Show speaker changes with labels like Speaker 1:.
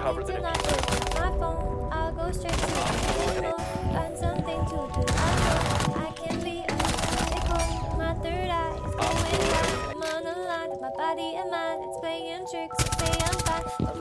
Speaker 1: cover the
Speaker 2: My phone, I'll go straight to the find something to do. I can be a fickle. My third eye is going blind. I'm on a line with my body and mind. It's playing tricks. I say I'm fine.